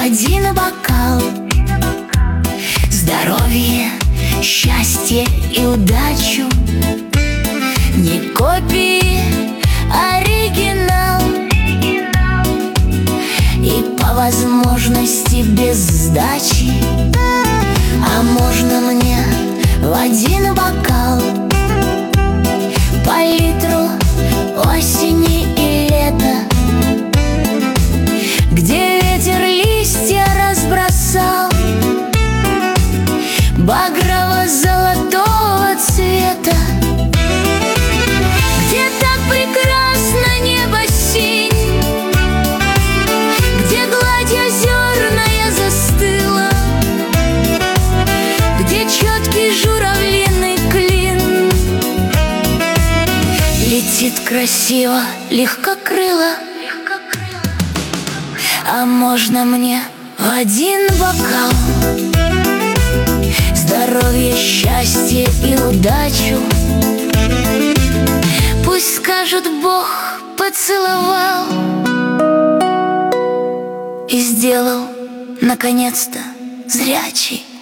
один бокал. Здоровье, счастье и удачу, не копии, оригинал. И по возможности без сдачи. А можно мне в один бокал палитру осени и лета, где ветер листья разбросал багрово-золотого цвета, где так прекрасно небо синь, где гладь озерная застыла, где четкий журавлиный клин летит красиво, легкокрыло. А можно мне в один бокал здоровье, счастье и удачу? Пусть скажет Бог, поцеловал и сделал наконец-то зрячий.